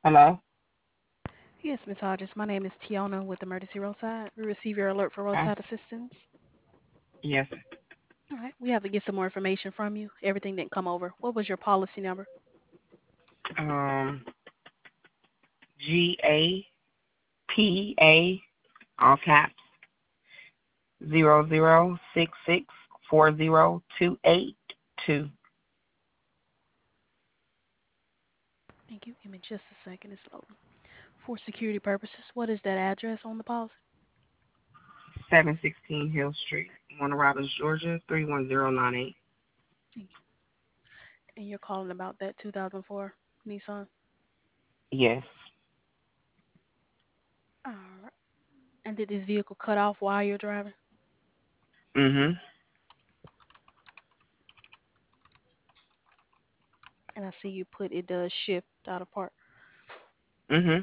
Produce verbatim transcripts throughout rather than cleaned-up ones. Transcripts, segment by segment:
Hello? Yes, Miss Hodges. My name is Tiona with Emergency Roadside. We receive your alert for Uh, roadside assistance. yes. All right. We have to get some more information from you. Everything didn't come over. What was your policy number? Um, G A P A, all caps, zero zero six six four zero two eight two. Thank you. Give me just a second. It's loading. For security purposes, what is that address on the policy? seven sixteen Hill Street, Warner Robins, Georgia, three one zero nine eight. Thank you. And you're calling about that two thousand four Nissan? Yes. All right. And did this vehicle cut off while you're driving? Mm-hmm. And I see you put it does shift out of park. Mm-hmm.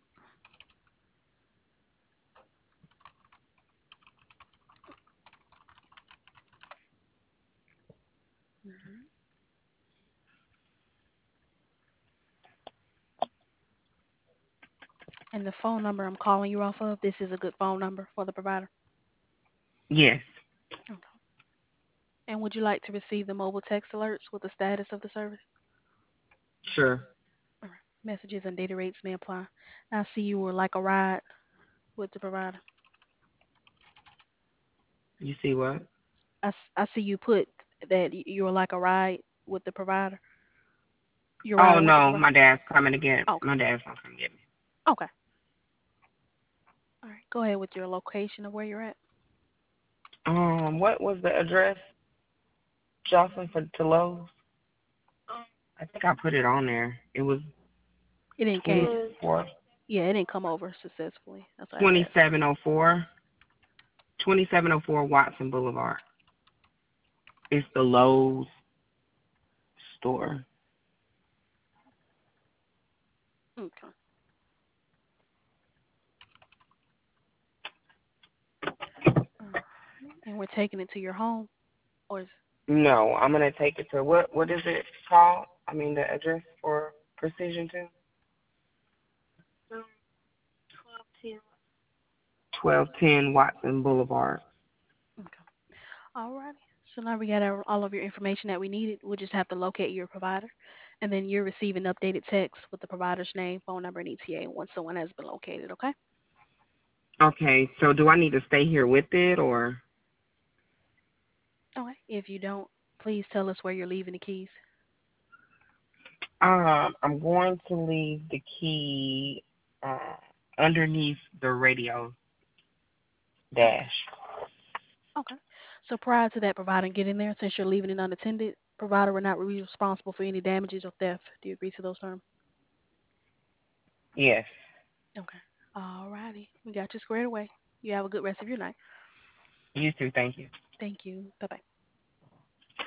hmm And the phone number I'm calling you off of, this is a good phone number for the provider. Yes. Okay. And would you like to receive the mobile text alerts with the status of the service? Sure. All right. Messages and data rates may apply. I see you were like a ride with the provider. You see what? I, s- I see you put that y- you were like a ride with the provider. You're Oh riding with the no, provider. my dad's coming to get Okay. my dad's gonna come get me. Okay. All right. Go ahead with your location of where you're at. Um, what was the address? Jocelyn for to Lowe's? I think I put it on there. It was It didn't twenty came. four Yeah, it didn't come over successfully. That's why I was twenty asking. seven oh four twenty seven oh four Watson Boulevard. It's the Lowe's store. Okay. All right. And we're taking it to your home, or is No, I'm gonna take it to what what is it called? I mean the address for Precision Two? Twelve ten Watson Boulevard. okay. Alrighty. So now we got our, all of your information that we needed. We'll just have to locate your provider, and then you're receiving updated text with the provider's name, phone number, and E T A once someone has been located. Okay. Okay, so do I need to stay here with it or Okay. If you don't, please tell us where you're leaving the keys. um I'm going to leave the key uh, underneath the radio Okay. dash. Okay. So prior to that provider getting there, since you're leaving it unattended, provider will not be responsible for any damages or theft. Do you agree to those terms? Yes. Okay. Alrighty. We got you squared away. You have a good rest of your night. You too, thank you. Thank you. Bye bye.